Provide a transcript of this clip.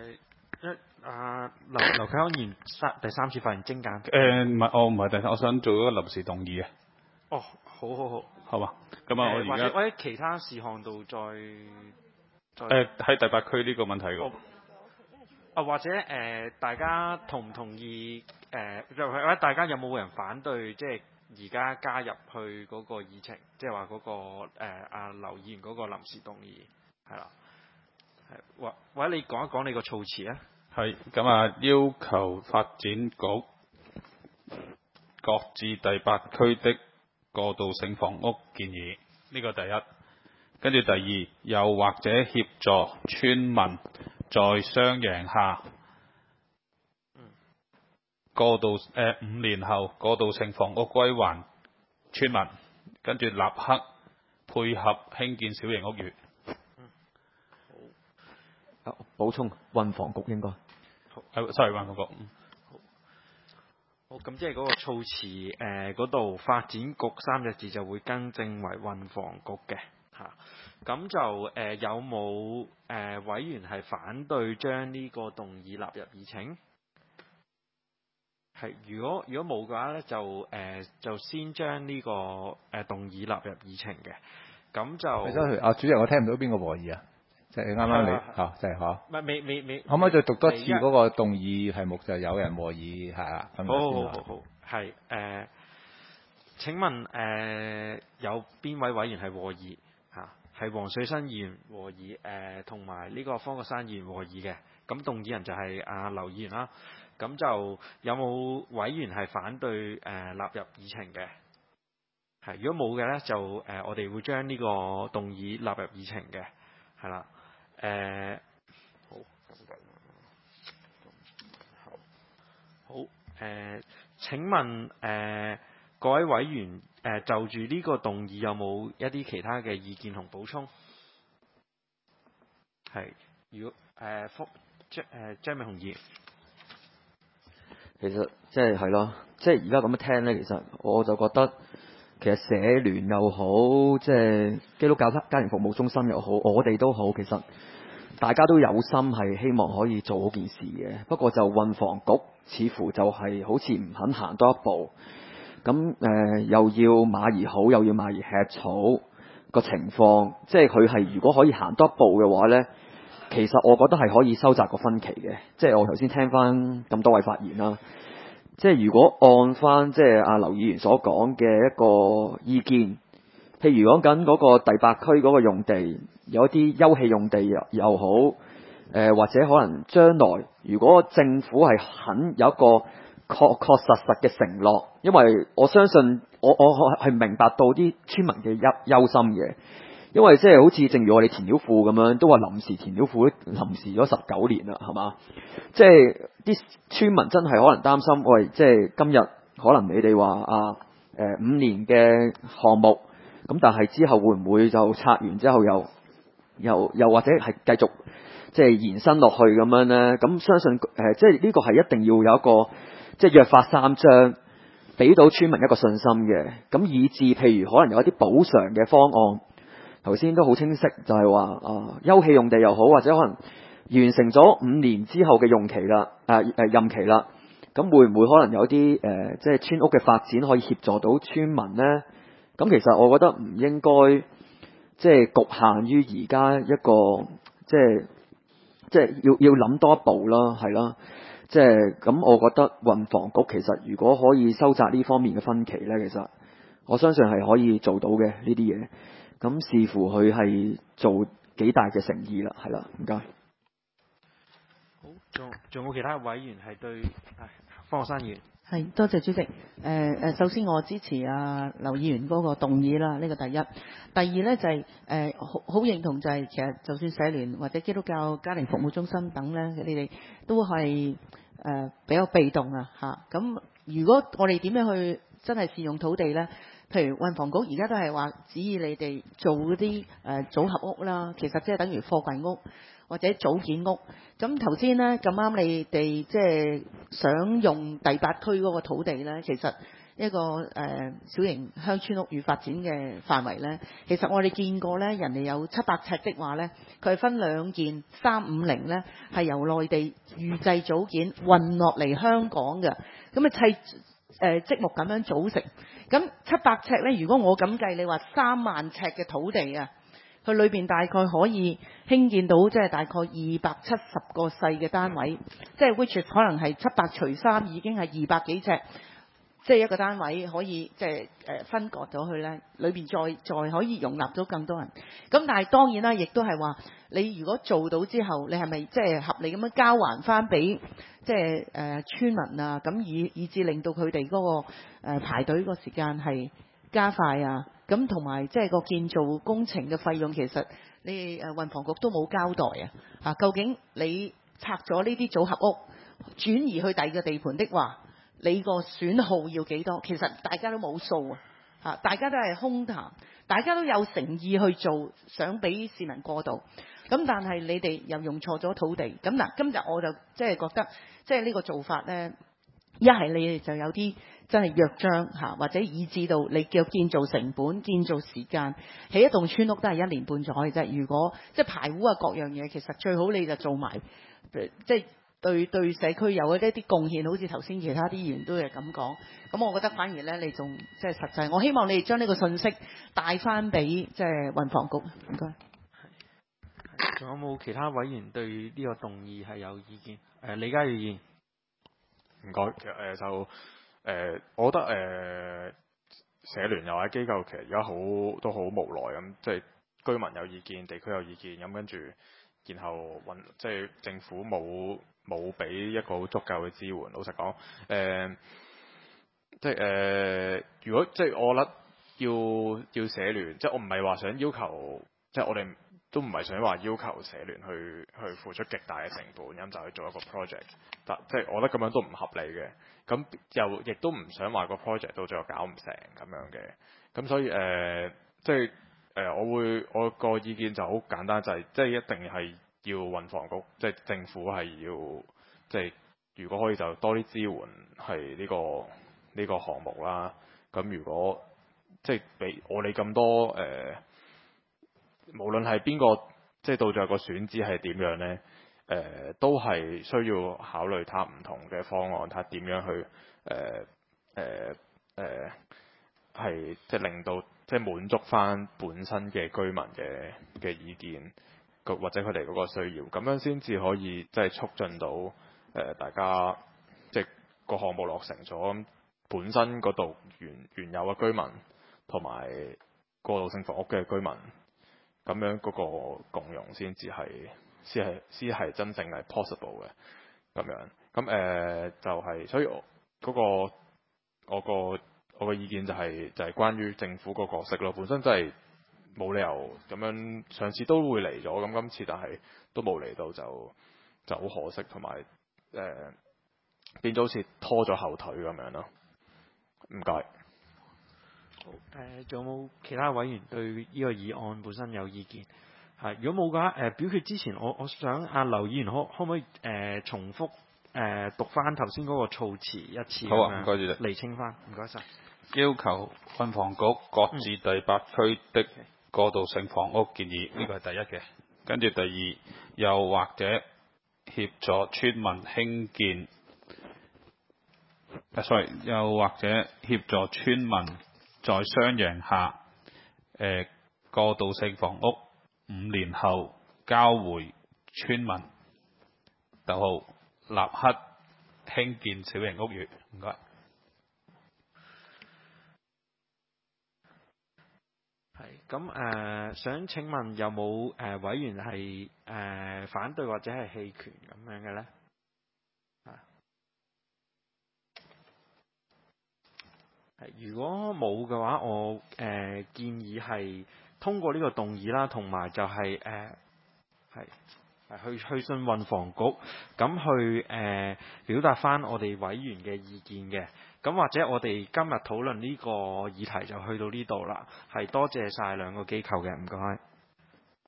劉啟安議員第三次發言精簡。 唔係，我唔係第三，我想做一個臨時動議嘅。 哦，好。 好嘛，咁啊，我而家或者其他事項度再喺第8區呢個問題喎。 或者大家同唔同意或者大家有冇人反對，即係而家加入去嗰個議程，即係話嗰個劉議員嗰個臨時動議係啦，或者你講一講你個措辭啊？係咁啊，要求發展局擱置第8區的過渡性房屋建議，呢個第一。跟住第二，又或者協助村民在雙贏下5年後過渡性房屋歸還村民，跟住立刻配合興建小型屋宇。 好。補充運房局應該。 sorry， 運房局。 好，咁即係嗰個措辭嗰度發展局3隻字就會更正為運房局嘅嚇。咁就有冇委員係反對將呢個動議納入議程？係，如果冇嘅話咧，就先將呢個動議納入議程嘅。咁就主席，我聽唔到邊個和議啊？即係啱啱你就係嚇。 唔係未。 可唔可以再讀多次嗰個動議題目？就有人和議係啦。 好，係請問有邊位委員係和議嚇？係黃水新議員和議同埋呢個方國珊議員和議嘅。咁動議人就係劉議員啦。咁就有冇委員係反對納入議程嘅？係，如果冇嘅咧，就我哋會將呢個動議納入議程嘅，係啦。好，請問各位委員就住呢個動議有冇一啲其他嘅意見同補充？係，如果張美雄議員。 其實即係咯，即係而家咁樣聽咧，其實我就覺得，其實社聯又好，即係基督教家庭服務中心又好，我哋都好，其實大家都有心係希望可以做好件事嘅。不過就運房局似乎就係好似唔肯行多一步，咁又要馬兒好，又要馬兒吃草個情況，即係佢係如果可以行多一步嘅話咧。其實我覺得係可以收窄個分歧嘅，即係我頭先聽翻咁多位發言啦，即係如果按翻即係阿劉議員所講嘅一個意見，譬如講緊嗰個第8區嗰個用地，有一啲休憩用地又好，或者可能將來如果政府係肯有一個確實嘅承諾，因為我相信我係明白到啲村民嘅憂心嘅。因為即係好似正如我哋填料庫咁樣，都話臨時填料庫都臨時咗19年啦，係嘛？即係啲村民真係可能擔心，喂，即係今日可能你哋話5年嘅項目，咁但係之後會唔會就拆完之後又或者係繼續即係延伸落去咁樣咧？咁相信即係呢個係一定要有一個即係約法3章，俾到村民一個信心嘅。咁以至譬如可能有一啲補償嘅方案。頭先都好清晰，就係話休憩用地又好，或者可能完成咗5年之後嘅用期啦，任期啦，咁會唔會可能有啲即係村屋嘅發展可以協助到村民呢？咁其實我覺得唔應該即係局限於而家一個即係要諗多一步啦，係啦，即係咁，我覺得運房局其實如果可以收窄呢方面嘅分歧呢，其實我相信係可以做到嘅呢啲嘢。咁視乎佢係做幾大嘅誠意啦，係啦，唔該。 好，仲有其他委員係對方國珊議員。 係，多謝主席。首先我支持劉議員嗰個動議啦，呢個第一。第二咧就係好認同就係其實就算社聯或者基督教家庭服務中心等咧，你哋都係比較被動啊嚇。咁如果我哋點樣去真係善用土地咧？譬如運房局而家都係話指意你哋做嗰啲組合屋啦，其實即係等於貨櫃屋或者組件屋。咁頭先咧咁啱你哋即係想用第8區嗰個土地咧，其實一個小型鄉村屋宇發展嘅範圍呢，其實我哋見過呢，人哋有700尺的話呢，佢係分2件350呢，係由內地預製組件運落嚟香港嘅，咁啊砌積木咁樣組成。咁700尺呢，如果我咁計，你話3萬尺嘅土地啊，佢裏邊大概可以興建到即係大概270個細嘅單位，即係 which is 可能係700除3已經係200幾尺。即係一個單位可以即係分割咗佢咧，裏邊再可以容納到更多人。咁但係當然啦，亦都係話你如果做到之後，你係咪即係合理咁樣交還翻俾即係村民啊？咁以至令到佢哋嗰個排隊個時間係加快啊？咁同埋即係個建造工程嘅費用，其實你運房局都冇交代啊！究竟你拆咗呢啲組合屋，轉移去第二個地盤的話，你個損耗要幾多？其實大家都冇數啊！大家都係空談，大家都有誠意去做，想俾市民過渡。咁但係你哋又用錯咗土地。咁嗱，今日我就即係覺得，即係呢個做法呢，一係你哋就有啲真係約章嚇，或者以至到你叫建造成本、建造時間，起一棟村屋都係1年半載嘅啫。如果即係排污啊各樣嘢，其實最好你就做埋即係。對社區有一啲貢獻，好似頭先其他啲議員都係咁講。咁我覺得反而咧，你仲即係實際。我希望你哋將呢個信息帶翻俾即係運房局。唔該。 仲有冇其他委員對呢個動議係有意見？李家耀議員。 唔該。我覺得社聯又或者機構其實而家都好無奈咁，即係居民有意見，地區有意見，咁跟住然後即係政府冇俾一個好足夠嘅支援。老實講，如果即係我覺得要社聯，即係我唔係話想要求，即係我哋都唔係想話要求社聯去付出極大嘅成本，咁就去做一個 project。但即係我覺得咁樣都唔合理嘅。咁又亦都唔想話個 project 到最後搞唔成咁樣嘅。咁所以即係我個意見就好簡單，就係即係一定係要運房局，即係政府係要，即係如果可以就多啲支援係呢個項目啦。咁如果即係俾我哋咁多無論係邊個，即係到最後個選址係點樣呢？都係需要考慮他唔同嘅方案，睇下點樣去係即係令到即係滿足翻本身嘅居民嘅意見，或者佢哋嗰個需要，咁樣先至可以即係促進到大家即係個項目落成咗，咁本身嗰度原有嘅居民同埋過渡性房屋嘅居民，咁樣嗰個共融先係真正係 possible 嘅咁樣。咁就係，所以我個意見就係關於政府個角色咯。本身真係冇理由咁樣，上次都會嚟咗，咁今次但係都冇嚟到就好可惜，同埋變咗好似拖咗後腿咁樣咯。唔該。 好，仲有冇其他委員對呢個議案本身有意見？係，如果冇嘅話，表決之前，我想阿劉議員可唔可以重複讀翻頭先嗰個措辭一次？ 好啊，唔該主席。 釐清翻，唔該晒。 要求運房局擱置第8區的過渡性房屋建議，呢個係第一嘅。跟住第二，又或者協助村民興建，又或者協助村民在雙贏下過渡性房屋5年後交回村民，立刻興建小型屋宇。唔該。 係咁想請問有冇委員係反對或者係棄權咁樣嘅咧？如果冇嘅話，我建議係通過呢個動議啦，同埋就係去信運房局，咁去表達翻我哋委員嘅意見嘅。咁或者我哋今日討論呢個議題就去到呢度啦。係多謝晒兩個機構嘅，唔該。